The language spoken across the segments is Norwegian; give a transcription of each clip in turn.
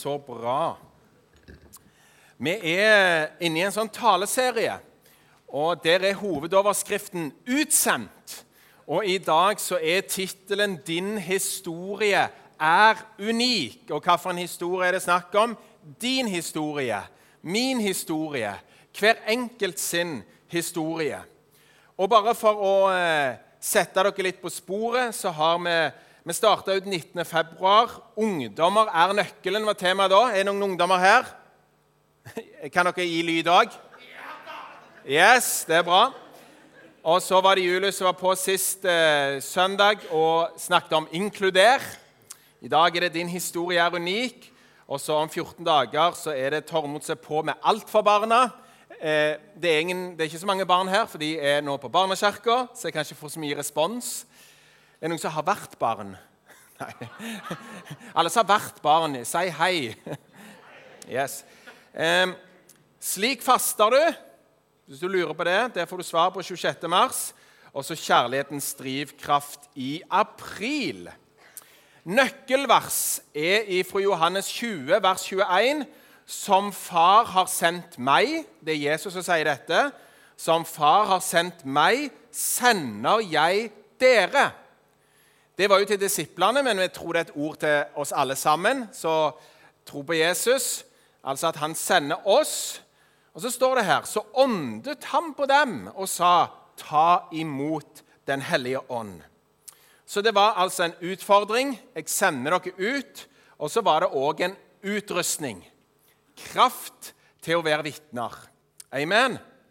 Så bra. Vi inne I en sånn taleserie, og der hovedoverskriften «Utsendt». Og I dag så titelen «Din historie unik». Og hva for en historie det snakk om? Din historie, min historie, hver enkelt sin historie. Og bare for å sette dere litt på sporet, så har vi startet ut 19. februar. Ungdommer nøkkelen, var temaet da. Det noen ungdommer her? Kan dere gi lyd også? Yes, det bra. Og så var det Julius som var på sist søndag og snakket om inkluder. I dag det din historie unik. Og så om 14 dager så det Tormod seg på med alt for barna. Det ikke så mange barn her, for de nå på barnekirka, så jeg kan ikke få så mye respons. Det noen som har vært barn? Nei. Alle som har vært barn, si hei. Yes. Slik faster du, hvis du lurer på det får du svar på 26. mars. Og så kjærlighetens drivkraft I april. Nøkkelvers fra Johannes 20, vers 21. Som far har sendt meg, det Jesus som sier dette, som far har sendt meg, sender jeg dere. Det var jo til disiplene, men vi tror det et ord til oss alle sammen. Så tro på Jesus, altså at han sender oss. Og så står det her, så åndet han på dem og sa, ta imot den hellige ånd. Så det var altså en utfordring. Jeg sender dere ut, og så var det også en utrustning. Kraft til å være vittner. Amen.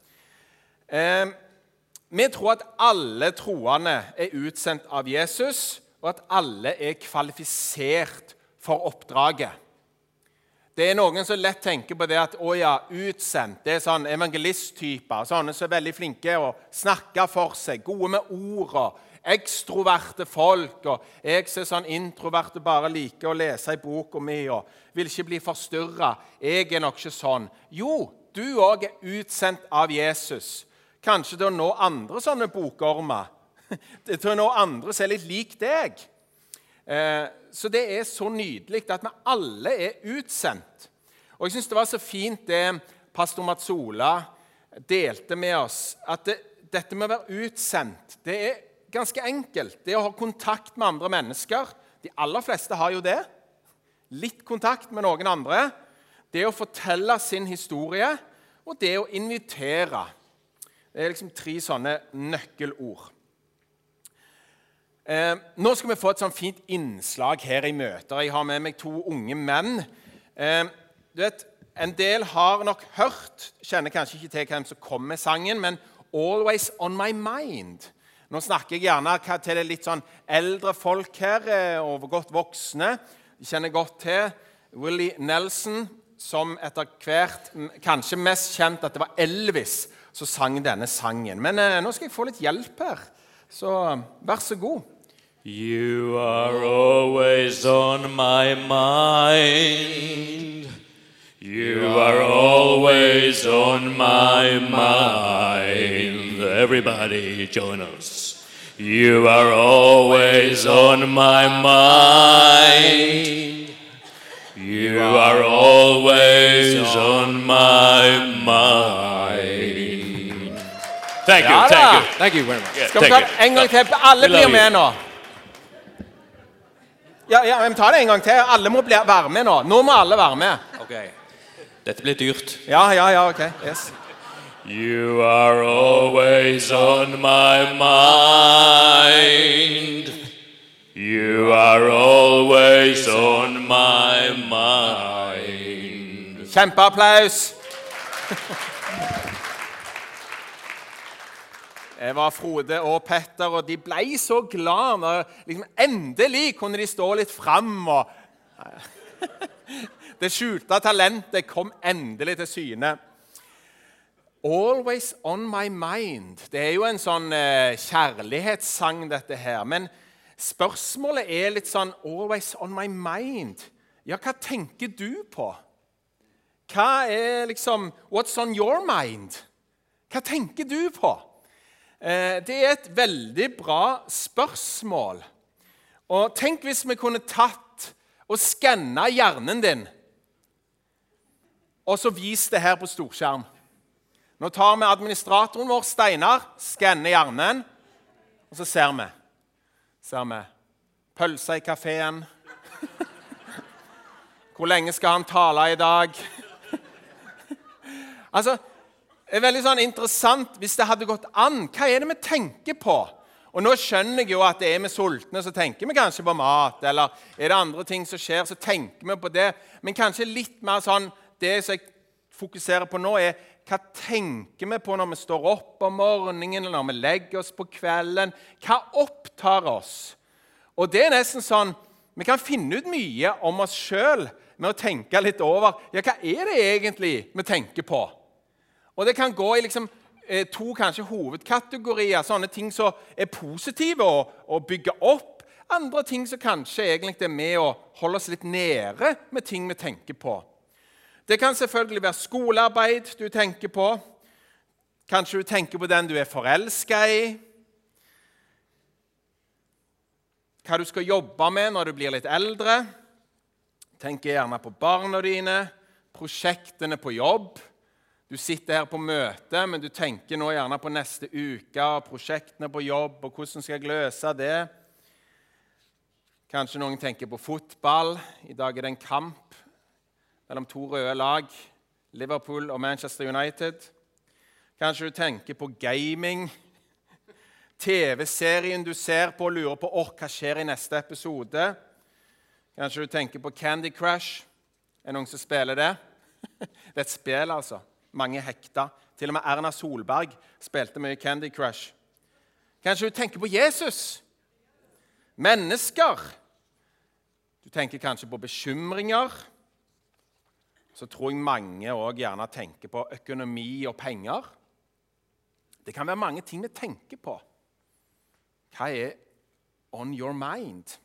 Vi tror at alle troende utsendt av Jesus, og at alle kvalifisert for oppdraget. Det noen som lett tenker på det at, utsendt, det sånn evangelisttyper, sånne som veldig flinke å snakke for seg, gode med ord, ekstroverte folk, og jeg ser sånn introverte bare liker å lese I boka mi, og vil ikke bli forstyrret. Jeg nok ikke sånn. Jo, du også utsendt av Jesus. Kanskje til å nå andre sånne bokormer. Til å nå andre som litt lik deg. Så det så nydelig at vi alle utsendt. Og jeg synes det var så fint det pastor Matsola delte med oss, at dette med å være utsendt, det ganske enkelt. Det å ha kontakt med andre mennesker, de aller fleste har jo det. Litt kontakt med noen andre. Det å fortelle sin historie, og det å invitere. Det liksom 3 sånne nøkkelord. Nå skal vi få et sånn fint innslag her I møter. Jeg har med meg 2 unge menn. Du vet, en del har nok hørt, kjenner kanskje ikke til hvem som kom med sangen, men Always on my mind. Nå snakker jeg gjerne til det litt sånn eldre folk her, og godt voksne. De kjenner godt til Willie Nelson, som etter hvert kanskje mest kjent at det var Elvis som sang denne sangen. Men nå skal jeg få litt hjelp her, så vær så god. You are always on my mind. You are always on my mind. Everybody join us. You are always on my mind. You are always on my mind. Thank you, thank you. Thank you very much. Skal vi ta en gang til? Alle blir med nå. Ja, vi tar det en gang til. Alle må være med nå. Nå må alle være med. Okay. Dette blir dyrt. Ja, ok. Yes. You are always on my mind. You are always on my mind. Kjempeapplaus. Det var Frode og Petter, og de ble så glad når liksom, endelig kunne de stå litt frem. Og det skjulte talentet kom endelig til syne. Always on my mind. Det jo en sånn kjærlighetssang dette her, men spørsmålet litt sånn always on my mind. Ja, hva tenker du på? Hva liksom what's on your mind? Hva tenker du på? Det et veldig bra spørsmål. Og tenk hvis vi kunne tatt og skannet hjernen din og så vis det her på storskjerm. Nå tar vi administratoren vår, Steinar, skanner hjernen, og så ser vi. Pølse i kaféen. Hvor lenge skal han tale i dag? Altså, det er veldig sånn interessant hvis det hadde gått an. Hva er det vi tenker på? Og nå skjønner jeg jo at er vi sultne, så tenker vi kanskje på mat, eller er det andre ting som skjer, så tenker vi på det. Men kanskje litt mer sånn, det som jeg fokuserer på nå er, hva tenker vi på når vi står opp om morgenen, eller når vi legger oss på kvelden? Hva opptar oss? Og det er nesten sånn, vi kan finne ut mye om oss selv med å tenke litt over, ja, hva er det egentlig vi tenker på? Og det kan gå i liksom to kanskje hovedkategorier, sånne ting som er positive og bygger opp, andre ting som kanskje egentlig er med å holde oss litt nede med ting vi tenker på. Det kan selvfølgelig være skolearbeid du tenker på. Kanskje du tenker på den du er forelsket i. Hva du skal jobbe med når du blir litt eldre. Tenker gjerne på barna dine, prosjektene på jobb. Du sitter her på møte, men du tenker nå gjerne på neste uke, prosjektene på jobb, og hvordan skal jeg løse det. Kanskje noen tenker på fotball. I dag er det en kamp mellom to røde lag, Liverpool og Manchester United. Kanskje du tenker på gaming, TV-serien du ser på og lurer på hva skjer i neste episode. Kanskje du tenker på Candy Crush. Er det noen som spiller det? Det er et spill, altså. Mange hekta. Til og med Erna Solberg spilte mye Candy Crush. Kanskje du tenker på Jesus? Mennesker. Du tenker kanskje på bekymringer. Så tror jeg mange også gjerne tenker på økonomi og penger. Det kan være mange ting vi tenker på. Hva er on your mind?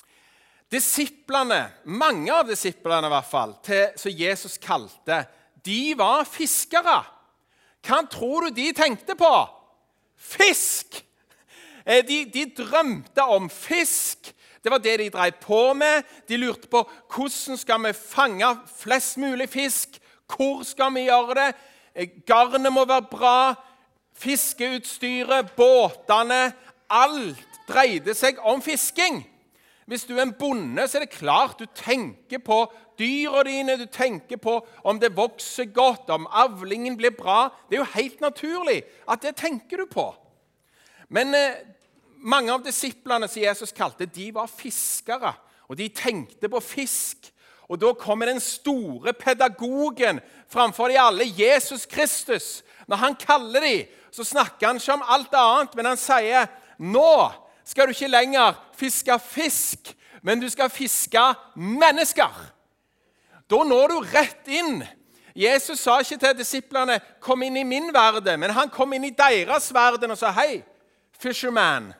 Disiplene, mange av disiplene i hvert fall, som Jesus kalte, de var fiskere. Hva tror du de tenkte på? Fisk! De drømte om fisk. Det var det de drev på med. De lurte på hvordan skal vi fange flest mulig fisk. Hvor skal vi gjøre det? Garnet må være bra. Fiskeutstyret, båtene, alt dreide seg om fisking. Hvis du er en bonde, så er det klart du tenker på dyra dine, du tenker på om det vokser godt, om avlingen blir bra. Det er jo helt naturlig at det tenker du på. Men mange av disiplene som Jesus kalte, de var fiskere, og de tenkte på fisk. Og da kommer den store pedagogen framfor de alle, Jesus Kristus. Når han kaller de, så snakker han ikke om alt annet, men han sier, nå skal du ikke lenger fiske fisk, men du skal fiske mennesker. Da når du rett inn. Jesus sa ikke til disiplene, kom inn i min verden, men han kom inn i deres verden og sa, hei, fisherman,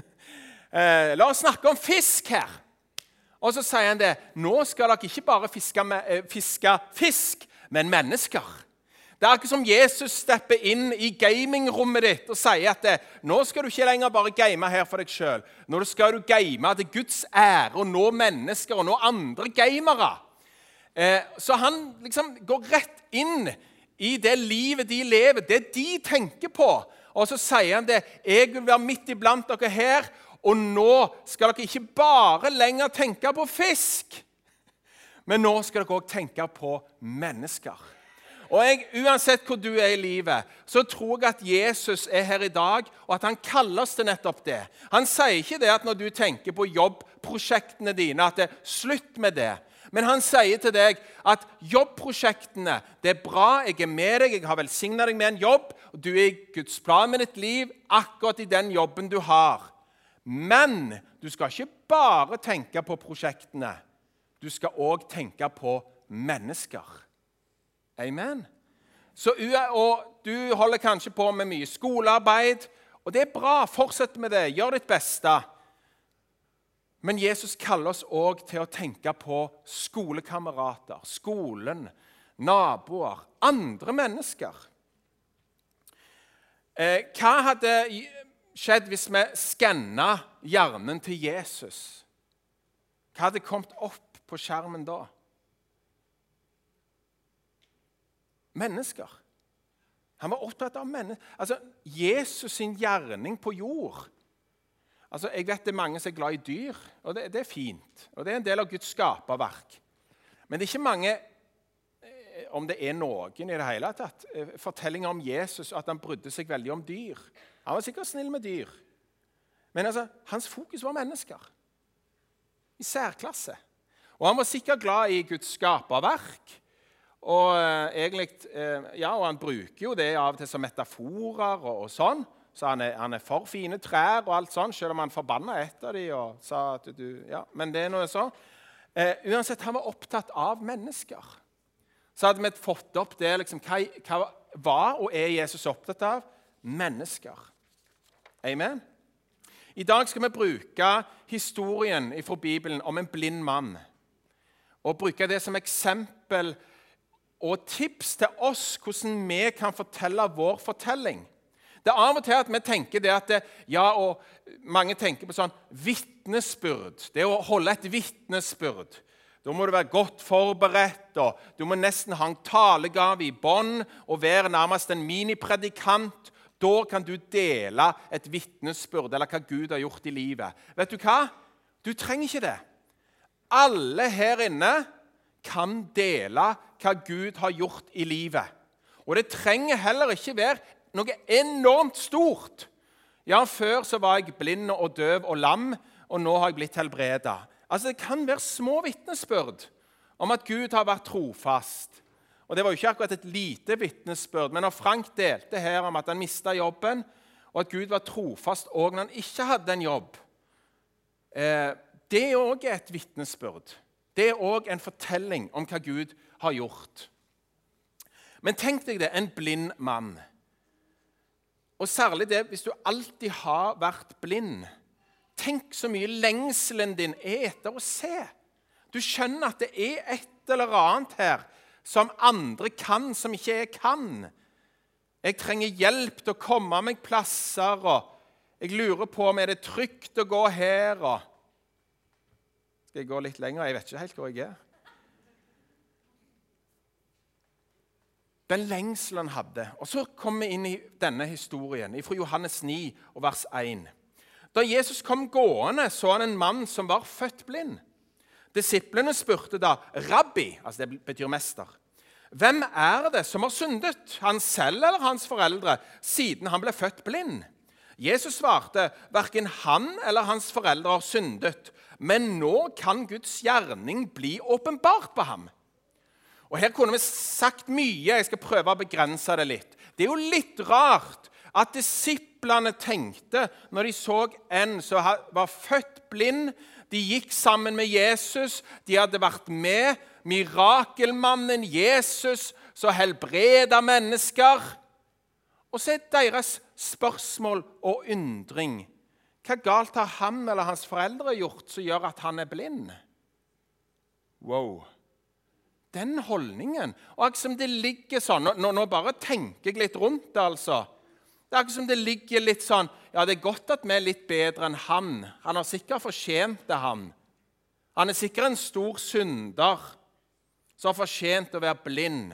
la oss snakke om fisk her. Og så sier han det, nå skal dere ikke bare fiske fisk, men mennesker. Det er ikke som Jesus stepper inn i gamingrommet ditt og sier at nå skal du ikke lenger bare game her for deg selv. Nå skal du game til Guds ære og nå mennesker og nå andre gamere. Så han liksom går rett inn i det livet de lever, det de tenker på. Og så sier han det, jeg vil være midt iblant dere her, og nå skal dere ikke bare lenger tenke på fisk, men nå skal dere også tenke på mennesker. Og uansett hvor du er i livet, så tror jeg at Jesus er her i dag, og at han kaller oss til nettopp det. Han sier ikke det at når du tenker på jobbprosjektene dine, at det er slutt med det. Men han sier til deg at jobbprosjektene, det er bra, jeg er med deg, jeg har velsignet deg med en jobb, og du er i Guds plan med ditt liv, akkurat i den jobben du har. Men du skal ikke bare tenke på prosjektene, du skal også tenke på mennesker. Amen. Og du holder kanskje på med mye skolearbeid, og det er bra, fortsett med det, gjør ditt beste. Men Jesus kaller oss også til å tenke på skolekamerater, skolen, naboer, andre mennesker. Hva hadde skjedd hvis vi skannet hjernen til Jesus? Hva hadde kommet opp på skjermen da? mennesker. Han var opptatt av mennesker. Altså, Jesus sin gjerning på jord. Altså, jeg vet det er mange som er glad i dyr, og det er fint. Og det er en del av Guds skaperverk. Men det er ikke mange, om det er noen i det hele tatt, fortellinger om Jesus, at han brydde seg veldig om dyr. Han var sikkert snill med dyr. Men altså, hans fokus var mennesker. I særklasse. Og han var sikkert glad i Guds skaperverk. Og egentlig, og han bruker jo det av og til som metaforer og sånn. Så han er for fine trær og alt sånn, selv om han forbannet et av dem og sa at men det er noe sånn. Uansett, han var opptatt av mennesker. Så hadde vi fått opp det, liksom, hva var og er Jesus opptatt av? Mennesker. Amen. I dag skal vi bruke historien fra Bibelen om en blind mann. Og bruke det som eksempel og tips til oss hvordan vi kan fortelle vår fortelling. Det er av og til at vi tenker det at og mange tenker på sånn vittnesbyrd. Det å holde et vittnesbyrd. Da må du være godt forberedt, og du må nesten ha en talegave i bånd og være nærmest en minipredikant. Da kan du dele et vittnesbyrd eller hva Gud har gjort i livet. Vet du hva? Du trenger ikke det. Alle her inne kan dele hva Gud har gjort i livet. Og det trenger heller ikke være noe enormt stort. Ja, før så var jeg blind og døv og lam, og nå har jeg blitt helbredet. Altså, det kan være små vittnesbyrd om at Gud har vært trofast. Og det var jo ikke akkurat et lite vittnesbyrd, men når Frank delte her om at han mistet jobben, og at Gud var trofast også når han ikke hadde en jobb, det er også et vittnesbyrd. Det er også en fortelling om hva Gud har gjort. Men tenk deg det, en blind mann. Og særlig det, hvis du alltid har vært blind. Tenk så mye lengselen din er etter å se. Du skjønner at det er et eller annet her som andre kan, som ikke jeg kan. Jeg trenger hjelp til å komme meg plasser, og jeg lurer på om det er trygt å gå her. Skal jeg gå litt lenger? Jeg vet ikke helt hvor jeg er. Den lengselen han hadde. Og så kommer vi inn i denne historien, fra Johannes 9, vers 1. Da Jesus kom gående, så han en mann som var født blind. Disiplene spurte da, Rabbi, altså det betyr mester, hvem er det som har syndet, han selv eller hans foreldre, siden han ble født blind? Jesus svarte, hverken han eller hans foreldre har syndet, men nå kan Guds gjerning bli åpenbart på ham. Og her kunne vi sagt mye, jeg skal prøve å begrense det litt. Det er jo litt rart at disiplene tenkte, når de så en som var født blind, de gikk sammen med Jesus, de hadde vært med, mirakelmannen Jesus, som helbreder mennesker. Og så er deres spørsmål og undring. Hva galt har han eller hans foreldre gjort som gjør at han er blind? Wow! Den holdningen, og akkurat som det ligger sånn, nå bare tenker jeg litt rundt det altså, det er akkurat som det ligger litt sånn, ja det er godt at vi er litt bedre enn han har sikkert fortjent det han er sikkert en stor synder, som har fortjent å være blind.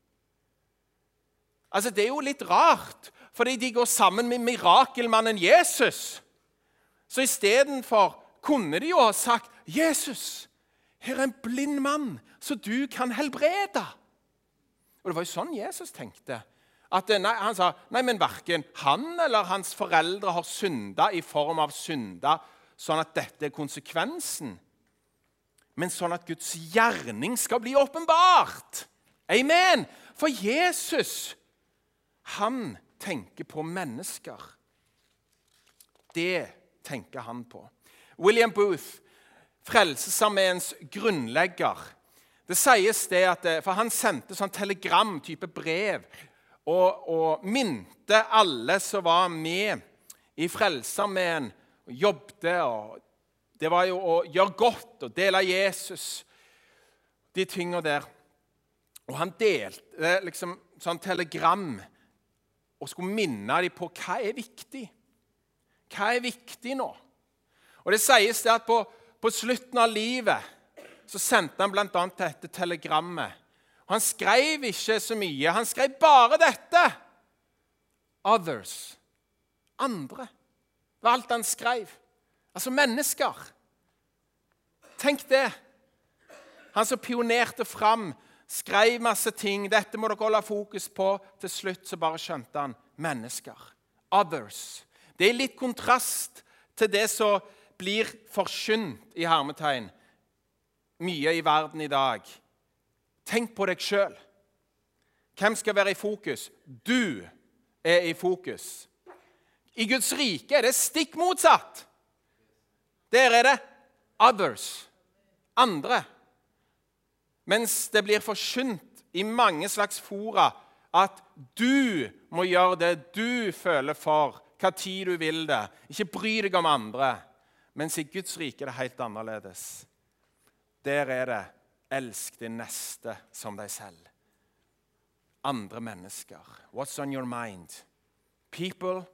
Altså det er jo litt rart, fordi de går sammen med mirakelmannen Jesus, så i stedet for kunne de jo ha sagt, Jesus, her er en blind mann, så du kan helbrede. Og det var jo sånn Jesus tenkte. Han sa, nei, men hverken han eller hans foreldre har syndet i form av synder, sånn at dette er konsekvensen. Men sånn at Guds gjerning skal bli åpenbart. Amen! For Jesus, han tenker på mennesker. Det tenker han på. William Booth, Frelsesarmeens grunnlegger. Det sies det at, for han sendte sånn telegram, type brev, og minte alle som var med i Frelsesarmeen, og jobbet, og det var jo å gjøre godt og dele Jesus, de tingene der. Og han delte liksom sånn telegram, og skulle minne dem på hva er viktig. Hva er viktig nå? Og det sies det at på slutten av livet så sendte han blant annet dette telegrammet. Han skrev ikke så mye. Han skrev bare dette. Others. Andre. Det var alt han skrev. Altså mennesker. Tenk det. Han som pionerte fram, skrev masse ting. Dette må dere holde fokus på. Til slutt så bare skjønte han mennesker. Others. Det er litt kontrast til det som blir forkynt i hermetegn mye i verden i dag. Tenk på deg selv. Hvem skal være i fokus? Du er i fokus. I Guds rike er det stikk motsatt. Der er det others. Andre. Mens det blir forkynt i mange slags fora at du må gjøre det du føler for, hva tid du vil det. Ikke bry deg om andre. Mens i Guds rike er det helt annerledes. Der er det elsk din neste som deg selv. Andre mennesker. What's on your mind? People.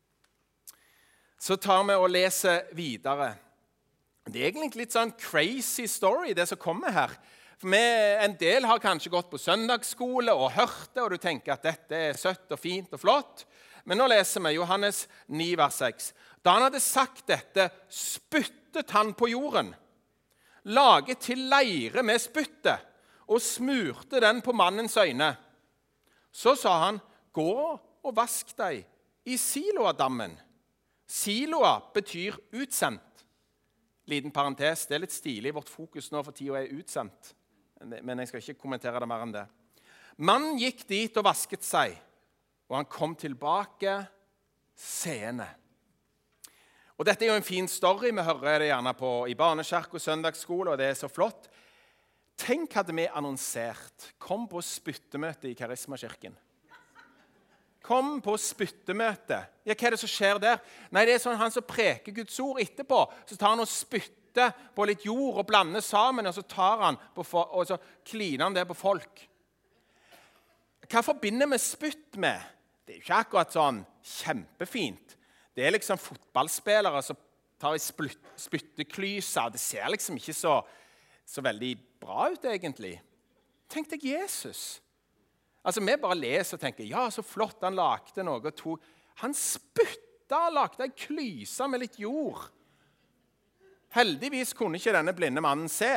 Så tar vi og leser videre. Det er egentlig litt sånn crazy story, det som kommer her. For en del har kanskje gått på søndagsskole og hørt det, og du tenker at dette er søtt og fint og flott. Men nå leser vi Johannes 9, vers 6. Da han hadde sagt dette, spyttet han på jorden, laget til leire med spyttet og smurte den på mannens øyne. Så sa han, gå og vask deg i Siloadammen. Siloa betyr utsendt. Liten parentes, det er litt stilig. Vårt fokus nå for tiden er utsendt. Men jeg skal ikke kommentere det mer enn det. Mannen gikk dit og vasket seg, og han kom tilbake seende. Og dette er jo en fin story. Vi hører det gjerne i barnekirke og søndagsskole, og det er så flott. Tenk hadde vi annonsert. Kom på spyttemøte i Karismakirken. Kom på spyttemøte. Ja, hva er det som skjer der? Nei, det er sånn han som preker Guds ord etterpå. Så tar han og spytter på litt jord og blander sammen, og så tar han og så kliner han det på folk. Hva forbinder vi spytt med? Det er jo ikke akkurat sånn kjempefint. Det er liksom fotballspillere som tar i spytteklyser. Det ser liksom ikke så veldig bra ut, egentlig. Tenk deg Jesus. Altså, vi bare leser og tenker, ja, så flott han lagde noe. Han spytta og lagde en klyse med litt jord. Heldigvis kunne ikke denne blinde mannen se.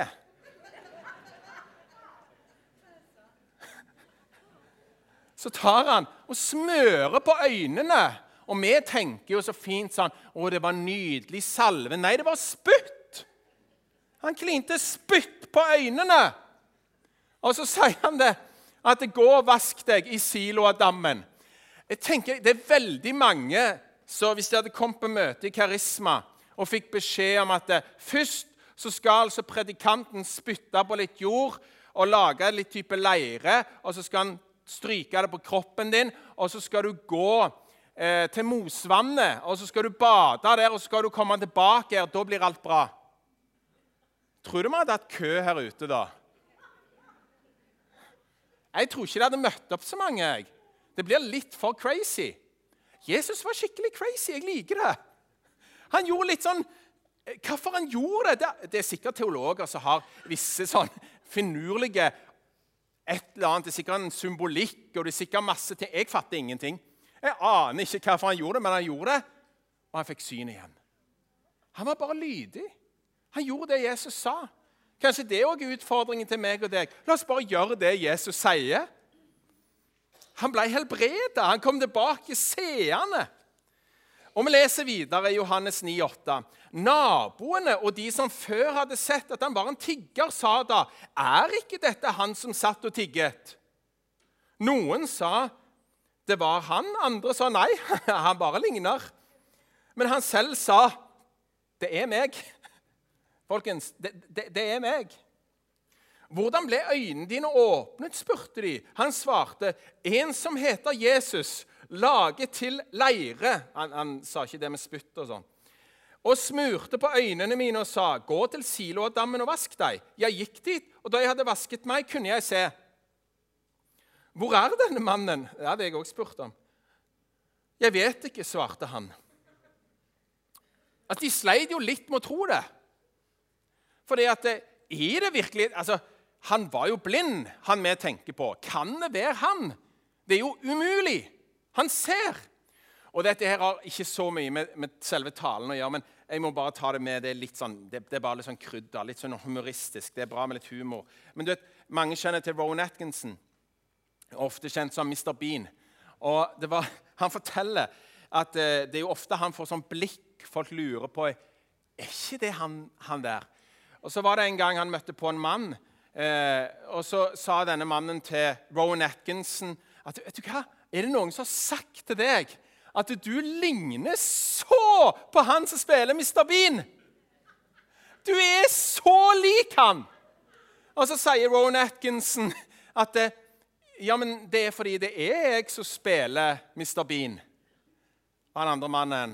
Så tar han og smører på øynene. Og vi tenker jo så fint sånn, å, det var nydelig salve. Nei, det var spytt. Han klinte spytt på øynene. Og så sier han det, at det går og vask deg i Siloadammen. Jeg tenker, det er veldig mange, så hvis de hadde kommet på møte i Karisma og fikk beskjed om at først så skal altså predikanten spytte på litt jord og lage litt type leire, og så skal han stryke det på kroppen din, og så skal du gå til Mosvannet, og så skal du bade der, og så skal du komme tilbake her, da blir alt bra. Tror du vi hadde hatt kø her ute da? Jeg tror ikke det hadde møtt opp så mange. Det blir litt for crazy. Jesus var skikkelig crazy, jeg liker det. Han gjorde litt sånn, hvorfor han gjorde det? Det er sikkert teologer som har visse sånn finurlige et eller annet, det er sikkert en symbolikk, og det er sikkert masse ting. Jeg fatter ingenting. Jeg aner ikke hvorfor han gjorde det, men han gjorde det, og han fikk syn igjen. Han var bare lydig. Han gjorde det Jesus sa. Kanskje det også er utfordringen til meg og deg. La oss bare gjøre det Jesus sier. Han ble helbredet. Han kom tilbake seende. Og vi leser videre i Johannes 9,8. Naboene og de som før hadde sett at han var en tigger, sa da, er ikke dette han som satt og tigget? Noen sa, det var han. Andre sa, nei, han bare ligner. Men han selv sa, det er meg. Folkens, det er meg. Hvordan ble øynene dine åpnet, spurte de. Han svarte, en som heter Jesus, laget til leire. Han sa ikke det med spytt og sånn. Og smurte på øynene mine og sa, gå til Siloadammen og vask deg. Jeg gikk dit, og da jeg hadde vasket meg, kunne jeg se. Hvor er denne mannen? Ja, det har jeg også spurt om. Jeg vet ikke, svarte han. At de sleit jo litt med å tro det. Fordi at er det virkelig, altså, han var jo blind, han vi tenker på. Kan det være han? Det er jo umulig. Han ser. Og dette her har ikke så mye med selve talen å gjøre, men jeg må bare ta det med. Det er litt sånn, det er bare litt sånn krydder, litt sånn humoristisk. Det er bra med litt humor. Men du vet, mange kjenner til Rowan Atkinson, ofte kjent som Mr. Bean. Og han forteller at det er jo ofte han får sånn blikk, folk lurer på, er ikke det han der? Og så var det en gang han møtte på en mann, og så sa denne mannen til Rowan Atkinson at, vet du hva, er det noen som har sagt til deg at du ligner så på han som spiller Mr. Bean? Du er så lik han! Og så sier Rowan Atkinson at ja, men det er fordi det er jeg som spiller Mr. Bean. Og den andre mannen,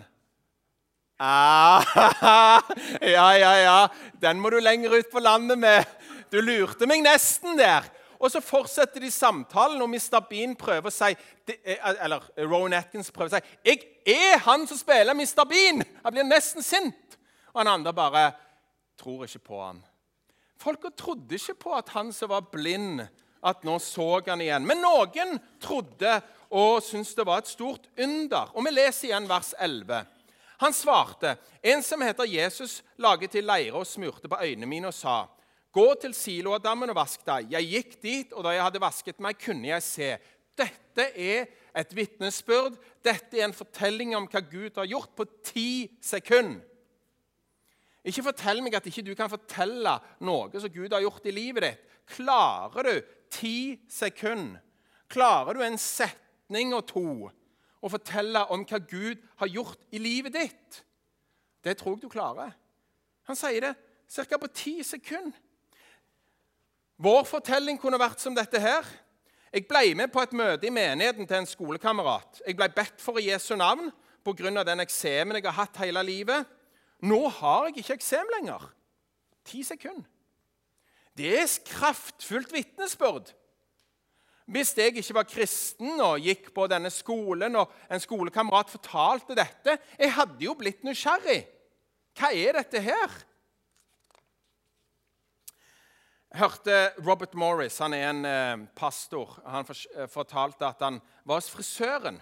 ja, den må du lenger ut på landet med. Du lurte meg nesten der. Og så fortsetter de samtalen, og Mr. Bean prøver å si, eller Rowan Atkinson prøver å si, jeg er han som spiller Mr. Bean. Han blir nesten sint. Og han andre bare tror ikke på han. Folk trodde ikke på at han som var blind, at nå så han igjen. Men noen trodde og syntes det var et stort under. Og vi leser igjen vers 11. Han svarte, en som heter Jesus laget til leire og smurte på øynene mine og sa, gå til Siloadammen og vask deg. Jeg gikk dit, og da jeg hadde vasket meg, kunne jeg se. Dette er et vitnesbyrd. Dette er en fortelling om hva Gud har gjort på 10 sekunder. Ikke fortell meg at ikke du kan fortelle noe som Gud har gjort i livet ditt. Klarer du 10 sekunder? Klarer du en setning og 2 å fortelle om hva Gud har gjort i livet ditt? Det tror jeg du klarer. Han sier det cirka på 10 sekunder. Vår fortelling kunne vært som dette her. Jeg ble med på et møte i menigheten til en skolekamerat. Jeg ble bedt for i Jesu navn på grunn av den eksemen jeg har hatt hele livet. Nå har jeg ikke eksem lenger. 10 sekunder. Det er kraftfullt vitnesbyrd. Hvis jeg ikke var kristen og gikk på denne skolen, og en skolekamerat fortalte dette, jeg hadde jo blitt nysgjerrig. Hva er dette her? Jeg hørte Robert Morris, han er en pastor. Han fortalte at han var hos frisøren.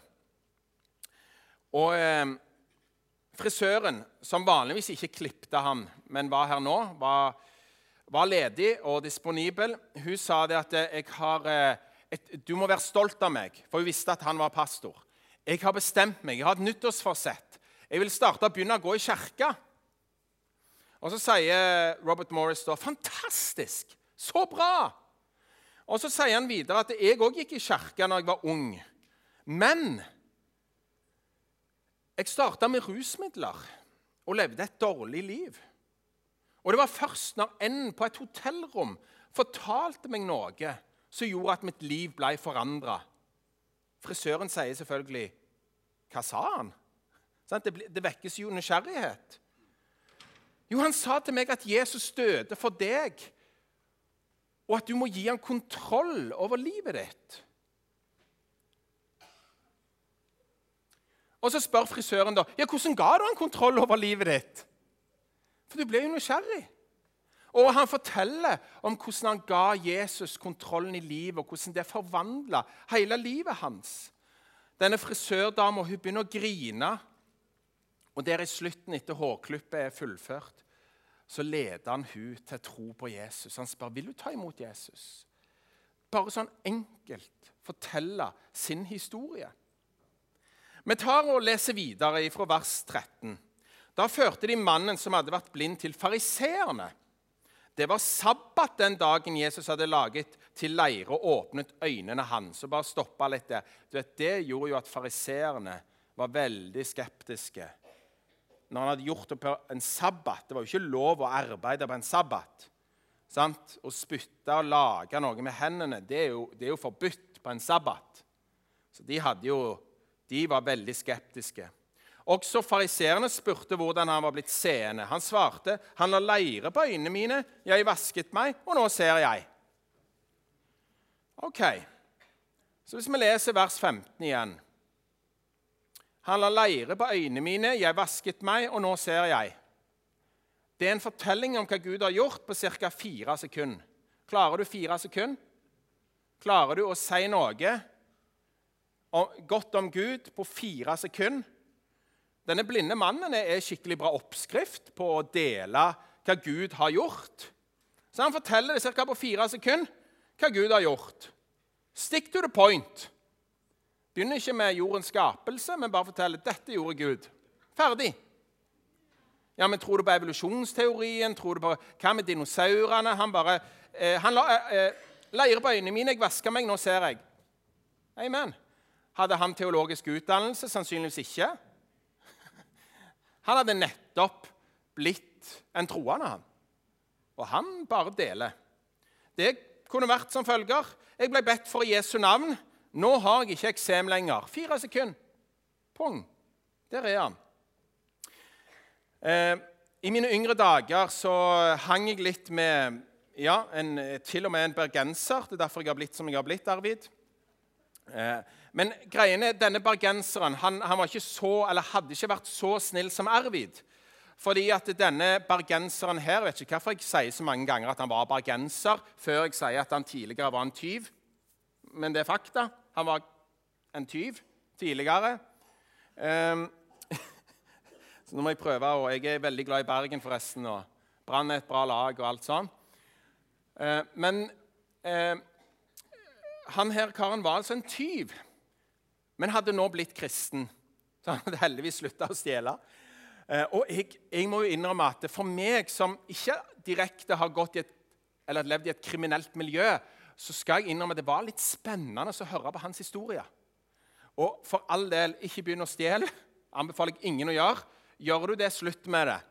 Og frisøren, som vanligvis ikke klippte han, men var her nå, var ledig og disponibel. Hun sa det at du må være stolt av meg, for hun visste at han var pastor. Jeg har bestemt meg, jeg har et nyttårsforsett. Jeg vil begynne å gå i kirka. Og så sier Robert Morris da, fantastisk, så bra! Og så sier han videre at jeg også gikk i kirka når jeg var ung. Men jeg startet med rusmidler og levde et dårlig liv. Og det var først når en på et hotellrom fortalte meg noe som gjorde at mitt liv ble forandret. Frisøren sier selvfølgelig, hva sa han? Det vekkes jo nysgjerrighet. Jo, han sa til meg at Jesus døde for deg, og at du må gi ham kontroll over livet ditt. Og så spør frisøren da, ja, hvordan ga du han kontroll over livet ditt? For du ble jo nysgjerrig. Og han forteller om hvordan han ga Jesus kontrollen i livet, og hvordan det forvandlet hele livet hans. Denne frisørdama, hun begynner å grine, og der i slutten etter hårklippet er fullført, så leder han hun til tro på Jesus. Han spør, vil du ta imot Jesus? Bare sånn enkelt fortelle sin historie. Vi tar og leser videre fra vers 13. Da førte de mannen som hadde vært blind til fariseerne. Det var sabbat den dagen Jesus hadde laget til leire og åpnet øynene hans. Så bare stoppet litt der. Du vet, det gjorde jo at fariseerne var veldig skeptiske. Når han hadde gjort det på en sabbat, det var jo ikke lov å arbeide på en sabbat. Sant? Å spytte og lage noe med hendene, det er jo forbudt på en sabbat. Så de var veldig skeptiske. Også fariseerne spurte hvordan han var blitt seende. Han svarte, han la leire på øynene mine, jeg vasket meg, og nå ser jeg. Ok, så hvis vi leser vers 15 igjen. Han la leire på øynene mine, jeg vasket meg, og nå ser jeg. Det er en fortelling om hva Gud har gjort på ca. 4 sekunder. Klarer du 4 sekunder? Klarer du å si noe godt om Gud på 4 sekunder? Denne blinde mannen er skikkelig bra oppskrift på å dele hva Gud har gjort. Så han forteller det cirka på 4 sekunder hva Gud har gjort. Stick to the point. Begynner ikke med jordens skapelse, men bare forteller dette gjorde Gud. Ferdig. Ja, men tror du på evolusjonsteorien? Tror du på hva med dinosaurene? Han leier på øynene mine, jeg vasker meg, nå ser jeg. Amen. Hadde han teologisk utdannelse? Sannsynligvis ikke. Han hadde nettopp blitt en troende, han. Og han bare deler. Det kunne vært som følger. Jeg ble bedt for Jesu navn. Nå har jeg ikke eksem lenger. 4 sekunder. Pong. Der er han. I mine yngre dager så hang jeg litt med, til og med en bergenser. Det er derfor jeg har blitt som jeg har blitt, Arvid. Men greiene, denne bergenseren, han var ikke så, eller hadde ikke vært så snill som Arvid. Fordi at denne bergenseren her, jeg vet ikke hvorfor jeg sier så mange ganger at han var bergenser, før jeg sier at han tidligere var en tyv. Men det er fakta. Han var en tyv tidligere. Så nå må jeg prøve, og jeg er veldig glad i Bergen forresten, og Brann er et bra lag og alt sånt. Men han her, karen, var altså en tyv, men hadde nå blitt kristen. Så han hadde heldigvis sluttet å stjele. Og jeg må jo innrømme at for meg som ikke direkte har gått eller levd i et kriminelt miljø, så skal jeg innrømme at det var litt spennende å høre på hans historie. Og for all del, ikke begynne å stjele, anbefaler jeg ingen å gjøre. Gjør du det, slutt med det.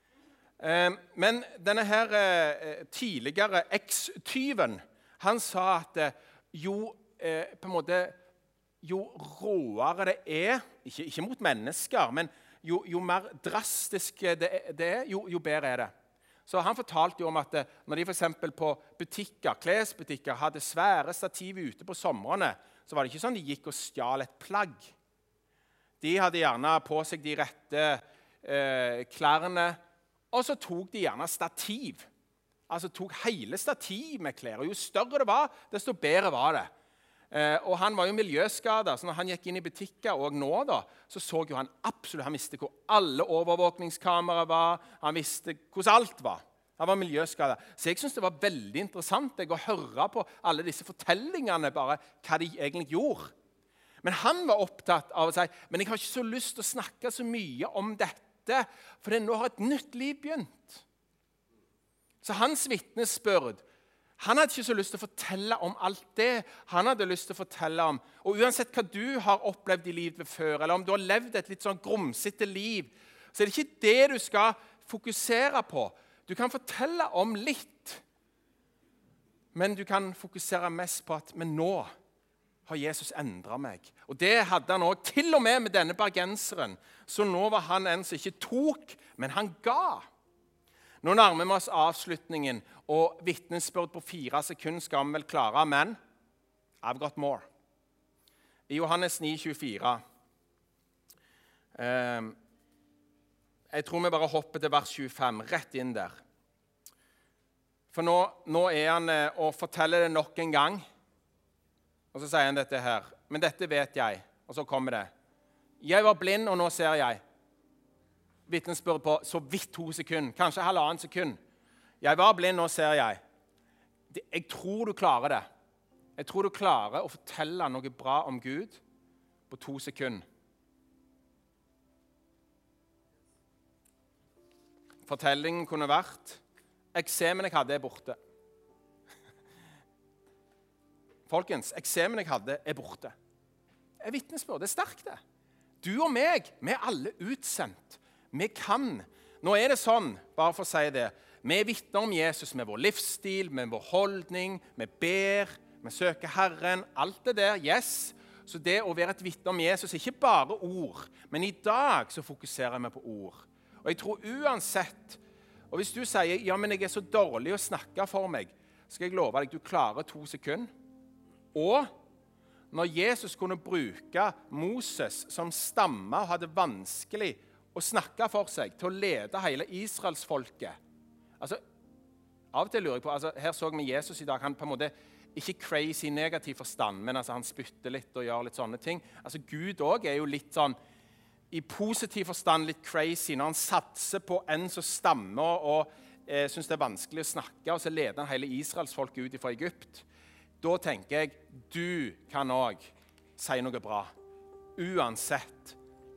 Men denne her tidligere eks-tyven, han sa at på en måte, jo råere det er, ikke mot mennesker, men jo mer drastisk det er, jo bedre er det. Så han fortalte jo om at når de for eksempel på butikker, klesbutikker, hadde svære stativ ute på somrene, så var det ikke sånn de gikk og stjal et plagg. De hadde gjerne på seg de rette klærne, og så tok de gjerne stativ. Altså tok hele stativ med klær, og jo større det var, desto bedre var det. Og han var jo miljøskadet, så når han gikk inn i butikker, og nå da, så jo han absolutt, han visste hvor alle overvåkningskamera var, han visste hvordan alt var. Han var miljøskadet. Så jeg synes det var veldig interessant å høre på alle disse fortellingene, bare hva de egentlig gjorde. Men han var opptatt av å si, men jeg har ikke så lyst til å snakke så mye om dette, for nå har et nytt liv begynt. Så hans vitnesbyrd, han hadde ikke så lyst til å fortelle om alt det. Han hadde lyst til å fortelle om, og uansett hva du har opplevd i livet før, eller om du har levd et litt sånn grumsete liv, så er det ikke det du skal fokusere på. Du kan fortelle om litt, men du kan fokusere mest på at, men nå har Jesus endret meg. Og det hadde han også, til og med denne bergenseren. Så nå var han en som ikke tok, men han ga. Nå nærmer vi oss avslutningen, og vitnesbyrd på 4 sekunder skal vi vel klare, men I've got more. I Johannes 9,24. Jeg tror vi bare hopper til vers 25, rett inn der. For nå er han og forteller det nok en gang, og så sier han dette her. Men dette vet jeg, og så kommer det. Jeg var blind, og nå ser jeg. Vitnesbyrd på så vidt 2 sekunder, kanskje 1,5 sekund. Jeg var blind, nå ser jeg. Jeg tror du klarer det. Jeg tror du klarer å fortelle noe bra om Gud på 2 sekunder. Fortellingen kunne vært, eksemen jeg hadde er borte. Folkens, eksemen jeg hadde er borte. Jeg vitnesbyrd, det er sterkt det. Du og meg, vi er alle utsendt. Vi kan. Nå er det sånn, bare for å si det, vi vitner om Jesus med vår livsstil, med vår holdning, vi ber, vi søker Herren, alt det der, yes. Så det å være et vitne om Jesus er ikke bare ord, men i dag så fokuserer vi på ord. Og jeg tror uansett, og hvis du sier, ja, men jeg er så dårlig å snakke for meg, skal jeg love deg, du klarer 2 sekunder. Og når Jesus kunne bruke Moses som stamme og hadde vanskelig å snakke for seg, til å lede hele Israelsfolket. Altså, Av og til lurer jeg på, altså her så vi Jesus I dag, han på en måte ikke crazy I negativ forstand, men altså han spytter litt og gjør litt sånne ting. Altså Gud også jo litt sånn, I positiv forstand litt crazy, når han satser på en som stammer og synes det vanskelig å snakke, og så leder han hele Israels folk ut fra Egypt. Da tenker jeg, du kan også si noe bra, uansett.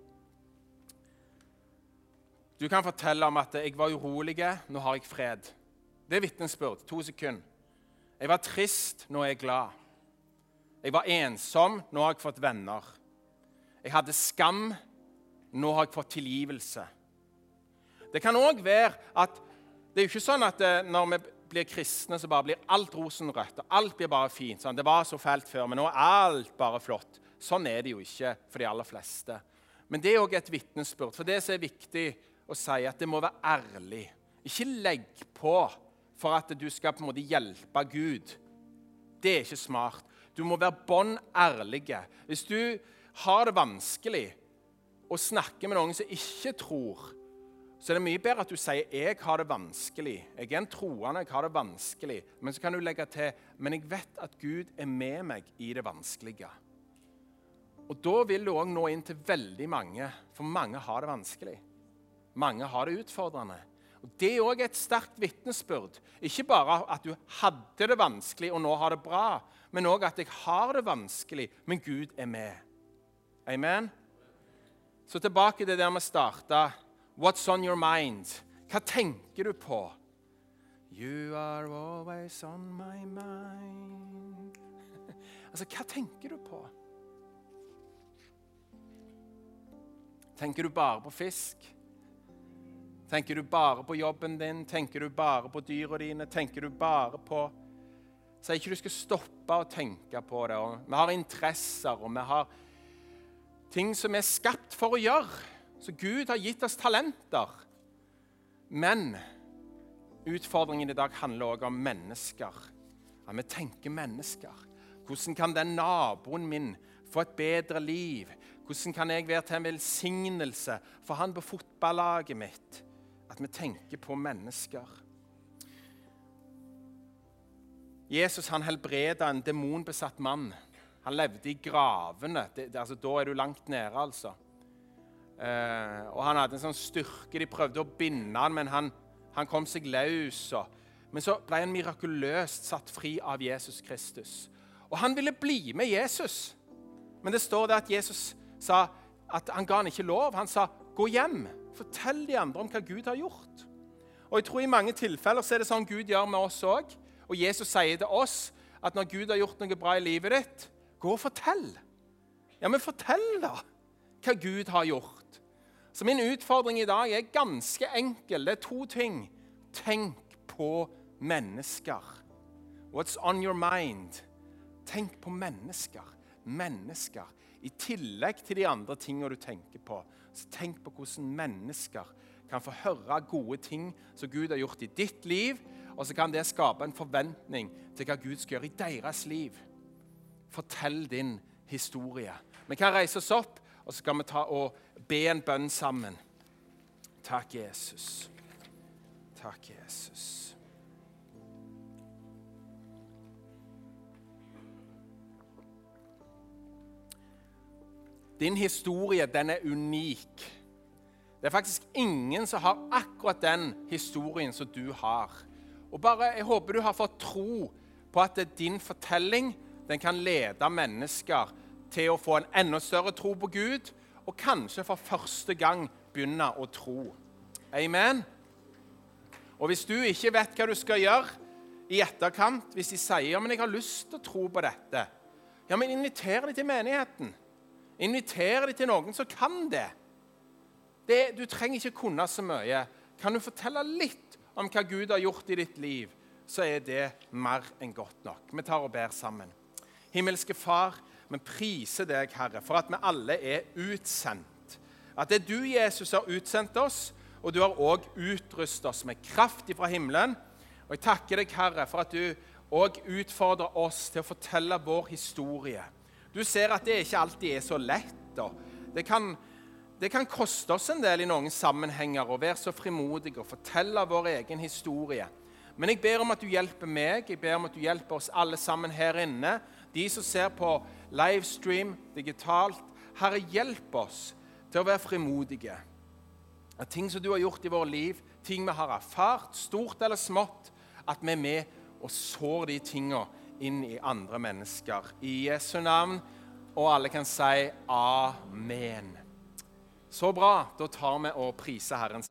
Du kan fortelle om at jeg var urolig, nå har jeg fred. Det vitnesbyrd, 2 sekunder. Jeg var trist, nå er jeg glad. Jeg var ensom, nå har jeg fått venner. Jeg hadde skam, nå har jeg fått tilgivelse. Det kan også være at det jo ikke sånn at når vi blir kristne, så bare blir alt rosenrødt, og alt blir bare fint. Sånn. Det var så fælt før, men nå er alt bare flott. Sånn er det jo ikke for de aller fleste. Men det også et vitnesbyrd, for det som viktig å si at det må være ærlig. Ikke legg på for at du skal på en måte hjelpe Gud. Det ikke smart. Du må være bånd ærlige. Hvis du har det vanskelig og snakker med noen som ikke tror, så det mye bedre at du sier, jeg har det vanskelig. Jeg en troende, jeg har det vanskelig. Men så kan du legge til, men jeg vet at Gud med meg I det vanskelige. Og da vil du også nå inn til veldig mange, for mange har det vanskelig. Mange har det utfordrende. Og det også et sterkt vitnesbyrd. Ikke bare at du hadde det vanskelig og nå har det bra, men også at jeg har det vanskelig, men Gud med. Amen? Så tilbake til der vi startet. What's on your mind? Hva tenker du på? You are always on my mind. Altså, hva tenker du på? Tenker du bare på fisk? Tenker du bare på jobben din? Tenker du bare på dyra dine? Tenker du bare på... Så ikke du skal stoppe å tenke på det. Og vi har interesser, og vi har ting som skapt for å gjøre. Så Gud har gitt oss talenter. Men utfordringen I dag handler også om mennesker. Ja, vi tenker mennesker. Hvordan kan den naboen min få et bedre liv? Hvordan kan jeg være til en velsignelse for han på fotballaget mitt? At vi tenker på mennesker. Jesus han helbredet en demonbesatt mann. Han levde I gravene. Altså, da du langt nede, altså. Og han hadde en sånn styrke. De prøvde å binde han, men han kom seg løs. Men så ble han mirakuløst satt fri av Jesus Kristus. Og han ville bli med Jesus. Men det står der at Jesus sa at han ga han ikke lov. Han sa, gå hjem. Fortell de andre om hva Gud har gjort. Og jeg tror I mange tilfeller så det sånn Gud gjør med oss også. Og Jesus sier til oss at når Gud har gjort noe bra I livet ditt, gå og fortell. Ja, men fortell da hva Gud har gjort. Så min utfordring I dag ganske enkel. Det 2 ting. Tenk på mennesker. What's on your mind? Tenk på mennesker. Mennesker. I tillegg til de andre tingene du tenker på, så tenk på hvordan mennesker kan få høre gode ting som Gud har gjort I ditt liv, og så kan det skape en forventning til hva Gud skal gjøre I deres liv. Fortell din historie. Vi kan reise oss opp, og så skal vi ta og be en bønn sammen. Takk, Jesus. Takk, Jesus. Din historie, den unik. Det faktisk ingen som har akkurat den historien som du har. Og bare, jeg håper du har fått tro på at din fortelling, den kan lede mennesker til å få en enda større tro på Gud, og kanskje for første gang begynne å tro. Amen. Og hvis du ikke vet hva du skal gjøre I etterkant, hvis de sier, ja, men jeg har lyst til å tro på dette, ja, men inviter dem til menigheten. Inviter dem til noen som kan det. Du trenger ikke kunne så mye. Kan du fortelle litt om hva Gud har gjort I ditt liv, så det mer enn godt nok. Vi tar og ber sammen. Himmelske Far, vi priser deg, Herre, for at vi alle utsendt. At det du, Jesus, har utsendt oss, og du har også utrustet oss med kraft fra himmelen. Og jeg takker deg, Herre, for at du også utfordrer oss til å fortelle vår historie. Du ser at det ikke alltid så lett, og det kan koste oss en del I noen sammenhenger å være så frimodige og fortelle vår egen historie. Men jeg ber om at du hjelper meg, jeg ber om at du hjelper oss alle sammen her inne, de som ser på livestream, digitalt. Herre, hjelp oss til å være frimodige. At ting som du har gjort i vår liv, ting vi har erfart, stort eller smått, at vi er med og sår de tingene inn i andre mennesker. I Jesu navn, og alle kan si amen. Så bra, da tar vi og priser Herren.